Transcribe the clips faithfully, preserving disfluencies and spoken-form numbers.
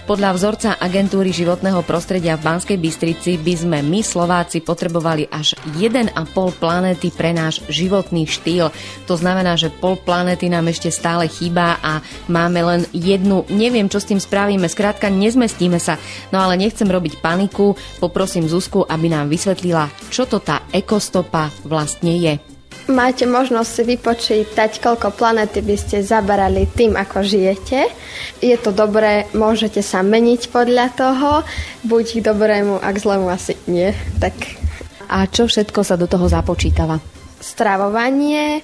Podľa vzorca agentúry životného prostredia v Banskej Bystrici by sme my Slováci potrebovali až jeden a pol planéty pre náš životný štýl. To znamená, že pol planéty nám ešte stále chýba a máme len jednu. Neviem, čo s tým spravíme. Skrátka, nezmestíme sa. No ale nechcem robiť paniku. Poprosím Zuzku, aby nám vysvetlila, čo to tá ekostopa vlastne je. Máte možnosť si vypočítať, koľko planéty by ste zaberali tým, ako žijete. Je to dobré, môžete sa meniť podľa toho, buď k dobrému a k zlému asi nie. Tak. A čo všetko sa do toho započítava? Stravovanie,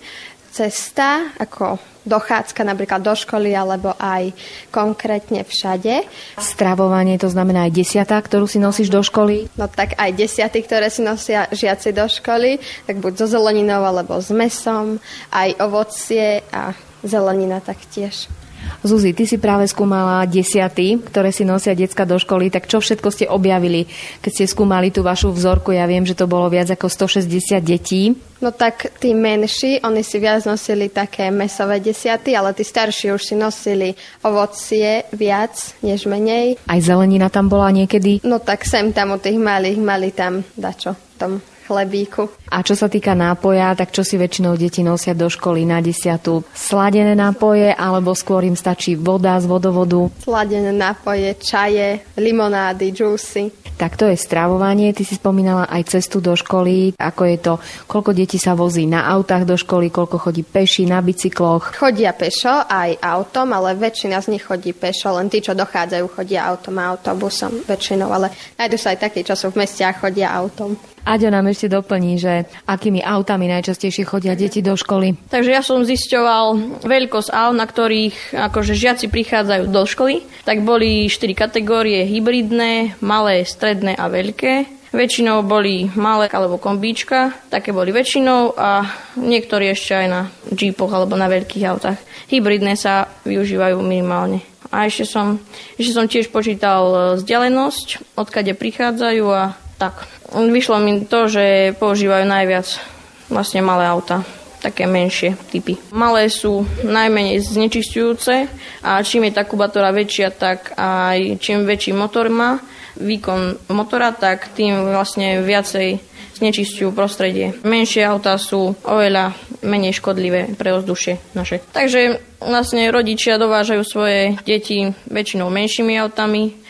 cesta, ako dochádzka napríklad do školy, alebo aj konkrétne všade. Stravovanie, to znamená aj desiatá, ktorú si nosíš do školy? No tak aj desiaty, ktoré si nosia žiaci do školy, tak buď so zeleninou, alebo s mäsom, aj ovocie a zelenina taktiež. Zuzi, ty si práve skúmala desiaty, ktoré si nosia decka do školy, tak čo všetko ste objavili, keď ste skúmali tú vašu vzorku? Ja viem, že to bolo viac ako stošesťdesiat detí. No tak tí menší, oni si viac nosili také mäsové desiaty, ale tí starší už si nosili ovocie viac, než menej. Aj zelenina tam bola niekedy? No tak sem tam u tých malých mali tam dačo tom chlebíku. A čo sa týka nápoja, tak čo si väčšinou deti nosia do školy na desiatu? Sladené nápoje, alebo skôr im stačí voda z vodovodu? Sladené nápoje, čaje, limonády, džúsy. Tak to je stravovanie. Ty si spomínala aj cestu do školy. Ako je to? Koľko detí sa vozí na autách do školy? Koľko chodí peši, na bicykloch? Chodia pešo, aj autom, ale väčšina z nich chodí pešo. Len tí, čo dochádzajú, chodia autom a autobusom väčšinou. Ale nájdu sa aj takí, čo sú v mestiach, chodia autom. Aďo nám ešte doplní, že akými autami najčastejšie chodia deti do školy. Takže ja som zisťoval veľkosť aut, na ktorých akože žiaci prichádzajú do školy. Tak boli štyri kategórie: hybridné, malé, stredné a veľké. Väčšinou boli malé alebo kombíčka, také boli väčšinou, a niektorí ešte aj na džípoch alebo na veľkých autách. Hybridné sa využívajú minimálne. A ešte som, ešte som tiež počítal vzdialenosť, odkade prichádzajú, a tak. Vyšlo mi to, že používajú najviac vlastne malé auta, také menšie typy. Malé sú najmenej znečisťujúce a čím je tá kubatora väčšia, tak aj čím väčší motor má výkon motora, tak tým vlastne viacej znečisťujú prostredie. Menšie autá sú oveľa menej škodlivé pre ovzdušie naše. Takže vlastne rodičia dovážajú svoje deti väčšinou menšími autami,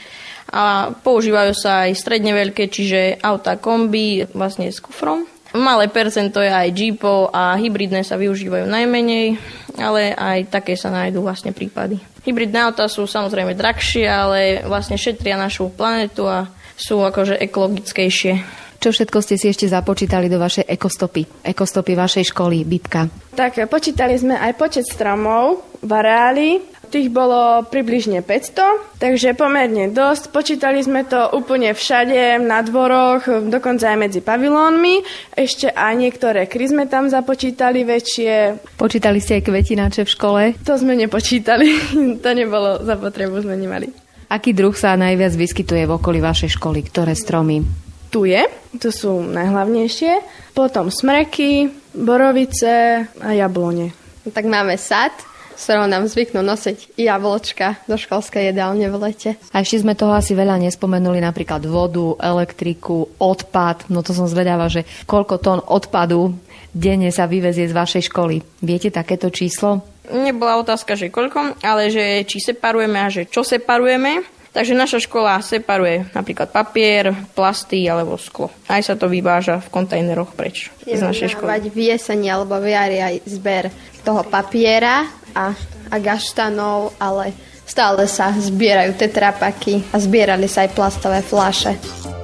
a používajú sa aj stredne veľké, čiže auta kombi vlastne s kufrom. Malé percento je aj jeepov a hybridné sa využívajú najmenej, ale aj také sa nájdú vlastne prípady. Hybridné auta sú samozrejme drahšie, ale vlastne šetria našu planetu a sú akože ekologickejšie. Čo všetko ste si ešte započítali do vašej ekostopy, ekostopy vašej školy, Bitka? Tak počítali sme aj počet stromov v areáli. Tých bolo približne päťsto, takže pomerne dosť. Počítali sme to úplne všade, na dvoroch, dokonca aj medzi pavilónmi. Ešte aj niektoré kry sme tam započítali väčšie. Počítali ste aj kvetináče v škole? To sme nepočítali, to nebolo za potrebu, sme nemali. Aký druh sa najviac vyskytuje v okolí vašej školy? Ktoré stromy? Tu je, to sú najhlavnejšie. Potom smreky, borovice a jablone. Tak máme sad, s ktorou nám zvyknú nosiť jablčka do školskej jedálne v lete. A ešte sme toho asi veľa nespomenuli, napríklad vodu, elektriku, odpad. No to som zvedavá, že koľko tón odpadu denne sa vyvezie z vašej školy. Viete takéto číslo? Nebola otázka, že koľko, ale že či separujeme a že čo separujeme. Takže naša škola separuje napríklad papier, plasty alebo sklo. Aj sa to vyváža v kontajneroch preč z našej školy. V jeseni alebo v jari aj zber toho papiera a, a gaštanov, ale stále sa zbierajú tetrapaky a zbierali sa aj plastové fľaše.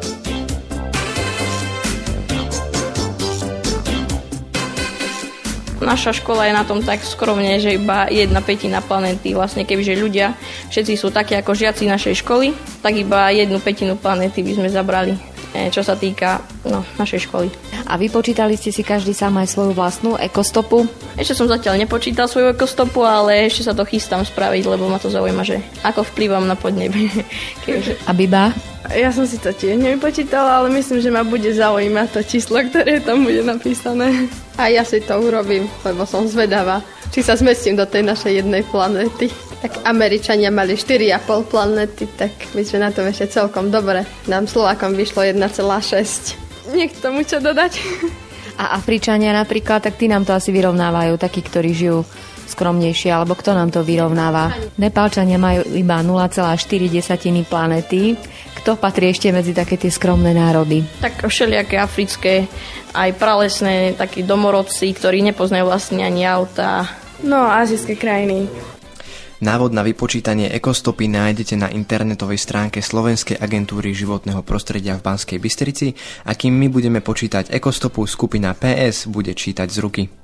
Naša škola je na tom tak skromne, že iba jedna pätina planéty. Vlastne kebyže ľudia všetci sú takí ako žiaci našej školy, tak iba jednu pätinu planéty by sme zabrali, čo sa týka no, našej školy. A vypočítali ste si každý sám aj svoju vlastnú ekostopu? Ešte som zatiaľ nepočítal svoju ekostopu, ale ešte sa to chystám spraviť, lebo ma to zaujíma, že ako vplyvam na podnebie. A Biba? Ja som si to tiež nevypočítala, ale myslím, že ma bude zaujímať to číslo, ktoré tam bude napísané. A ja si to urobím, lebo som zvedavá, či sa zmestím do tej našej jednej planéty. Tak Američania mali štyri a pol planéty, tak my sme na to ešte celkom dobre. Nám Slovákom vyšlo jedna celá šesť. Niekto tomu čo dodať? A Afričania napríklad, tak tí nám to asi vyrovnávajú, takí, ktorí žijú skromnejšie, alebo kto nám to vyrovnáva? Nepálčania majú iba nula celá štyri planéty. Kto patrí ešte medzi také tie skromné národy? Tak všelijaké africké, aj pralesné, takí domorodci, ktorí nepoznajú vlastne ani auta. No, azijské krajiny. Návod na vypočítanie ekostopy nájdete na internetovej stránke Slovenskej agentúry životného prostredia v Banskej Bystrici a kým my budeme počítať ekostopu, skupina pé es bude čítať z ruky.